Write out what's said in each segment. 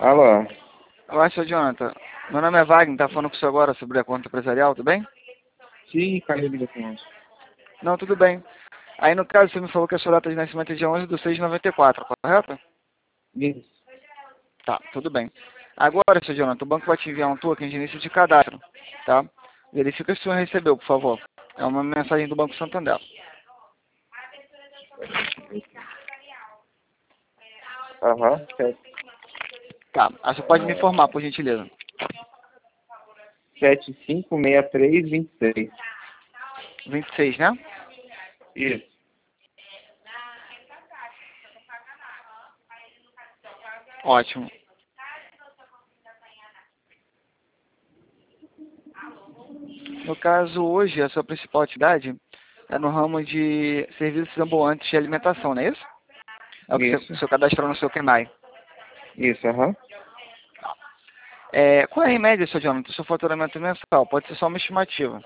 Alô? Olá, seu Jonathan. Meu nome é Wagner, tá falando com o senhor agora sobre a conta empresarial, tudo bem? Sim, caiu a ligação. Não, tudo bem. Aí, no caso, você me falou que a sua data de nascimento é dia 11/6/94, correto? Isso. Tá, tudo bem. Agora, seu Jonathan, o banco vai te enviar um token de início de cadastro, tá? Verifica se o senhor recebeu, por favor. É uma mensagem do Banco Santander. Aham, certo. Tá, aí você pode me informar, por gentileza. 756326. 26, né? Isso. Ótimo. No caso, hoje, a sua principal atividade é no ramo de serviços ambulantes de alimentação, não é isso? É o que Isso. o seu cadastrou no seu KENAI. Isso, aham. Qual é em média, seu Jonathan, o seu faturamento mensal? Pode ser só uma estimativa.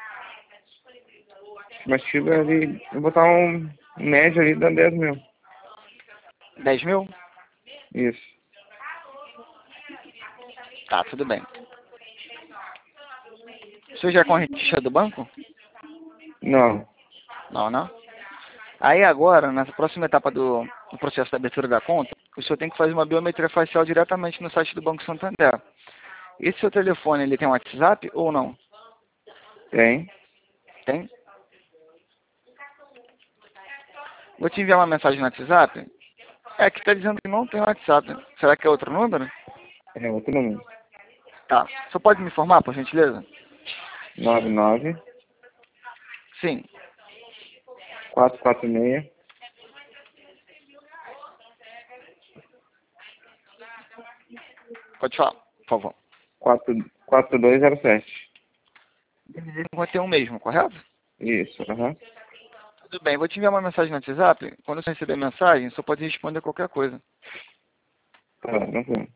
Estimativa ali, eu vou botar um médio ali da 10 mil. 10 mil? Isso. Tá, tudo bem. O senhor já é correntista do banco? Não. Não, não? Aí agora, nessa próxima etapa do processo da abertura da conta, o senhor tem que fazer uma biometria facial diretamente no site do Banco Santander. Esse seu telefone, ele tem WhatsApp ou não? Tem? Tem? Vou te enviar uma mensagem no WhatsApp. É que está dizendo que não tem WhatsApp. Será que é outro número? É outro número. Tá. Só pode me informar, por gentileza? 99 Sim. 446 Pode falar, por favor. 4207. 51 mesmo, correto? Isso, aham. Tudo bem. Vou te enviar uma mensagem no WhatsApp. Quando você receber a mensagem, só pode responder qualquer coisa. Tá, tranquilo.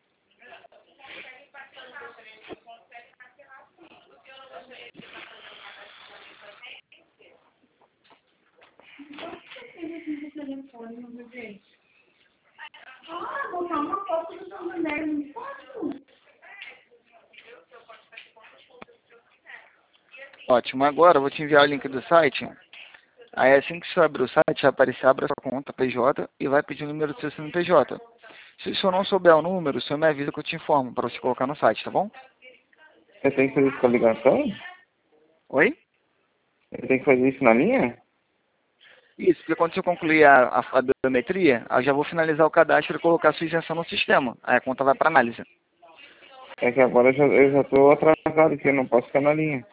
Ótimo. Agora eu vou te enviar o link do site. Aí assim que você abrir o site, vai aparecer, abre a sua conta PJ e vai pedir o número do seu CNPJ. Se o senhor não souber o número, o senhor me avisa que eu te informo para você colocar no site, tá bom? Eu tenho que fazer isso com a ligação? Oi? Eu tenho que fazer isso na linha? Isso, porque quando você concluir a biometria, eu já vou finalizar o cadastro e colocar a sua isenção no sistema. Aí a conta vai para análise. É que agora eu já tô atrasado aqui, eu não posso ficar na linha.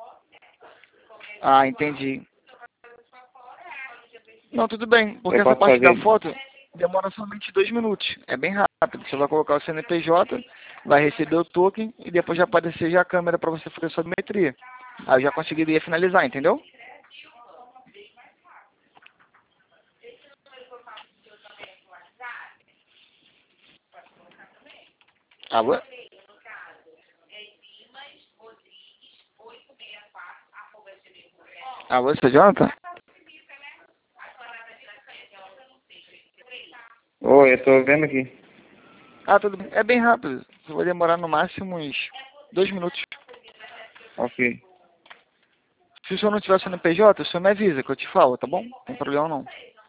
Ah, entendi. Não, tudo bem, porque Eu essa posso parte da fazer. foto demora somente 2 minutos. É bem rápido. Você vai colocar o CNPJ, vai receber o token e depois já aparecer já a câmera para você fazer a sua biometria. Aí eu já conseguiria finalizar, entendeu? Alô? Alô, seu Jonathan? Oi, eu tô vendo aqui. Ah, tudo bem. É bem rápido. Vai demorar no máximo uns 2 minutos. Ok. Se o senhor não tiver CNPJ, o senhor me avisa que eu te falo, tá bom? Não tem problema não.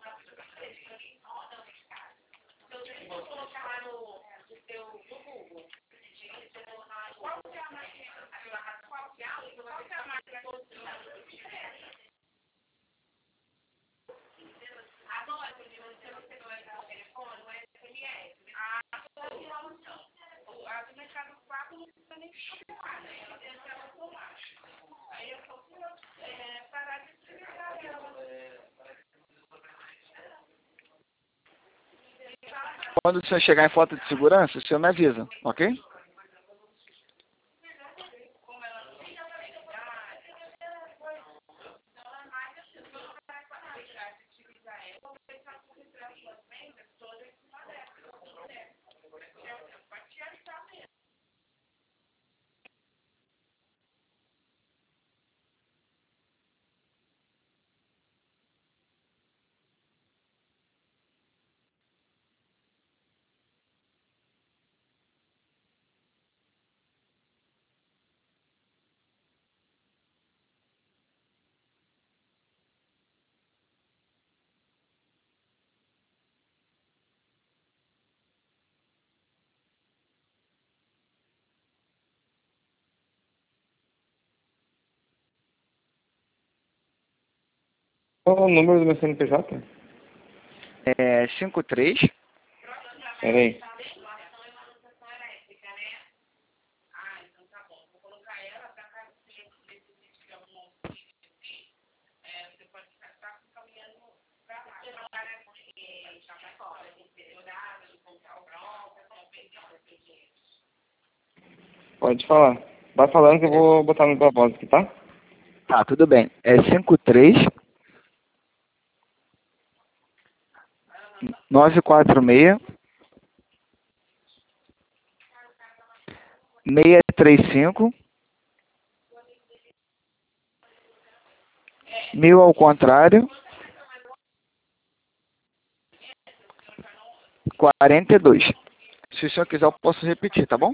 Quando o senhor chegar em foto de segurança, o senhor me avisa, ok? Qual é o número do meu CNPJ? É 53. Pera aí. Pode falar. Vai falando que eu vou botar no tua voz aqui, tá? Tá, tudo bem. É 53 946 635 1000 ao contrário 42. Se o senhor quiser, eu posso repetir, tá bom?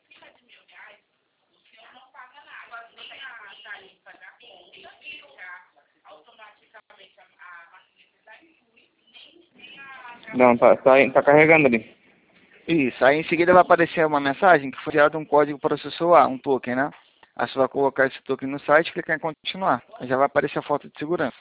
Não, tá carregando ali. Isso. Aí em seguida vai aparecer uma mensagem que foi enviado um código para o seu celular, um token, né? Aí você vai colocar esse token no site e clicar em continuar. Aí já vai aparecer a foto de segurança.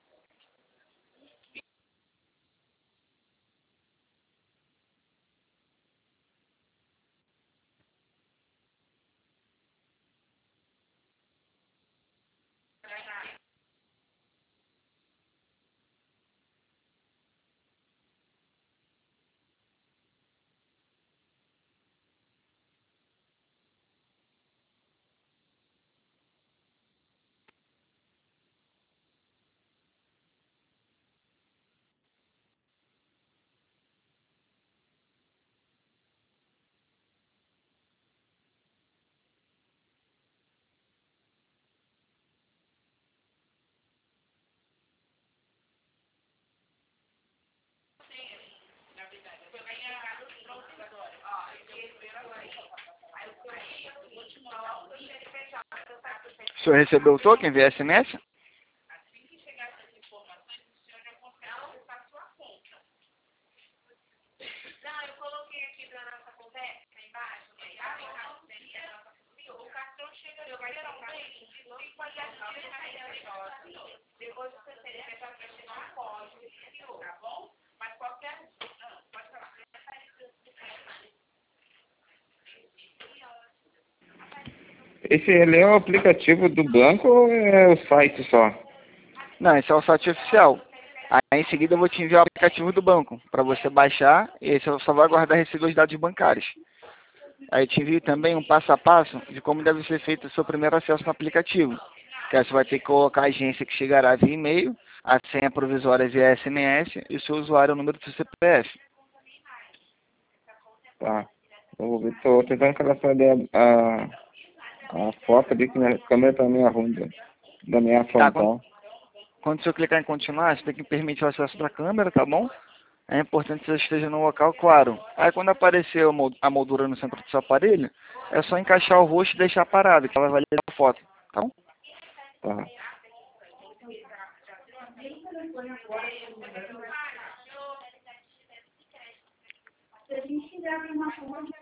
O senhor recebeu o token via SMS? Esse ele é o aplicativo do banco ou é o site só? Não, esse é o site oficial. Aí em seguida eu vou te enviar o aplicativo do banco para você baixar e aí você só vai guardar e receber os dados bancários. Aí te envio também um passo a passo de como deve ser feito o seu primeiro acesso no aplicativo. Que aí você vai ter que colocar a agência que chegará via e-mail, a senha provisória via SMS e o seu usuário é o número do seu CPF. Tá. Tô tentando cadastrar ali a foto ali que minha câmera tá meio ruim da minha Tá, quando, frontal. quando o senhor clicar em continuar, você tem que permitir o acesso da câmera, tá bom? É importante que você esteja no local claro. Aí quando aparecer a moldura no centro do seu aparelho, é só encaixar o rosto e deixar parado, que ela vai ler a foto, tá bom? Tá. Se a gente tiver uma fonte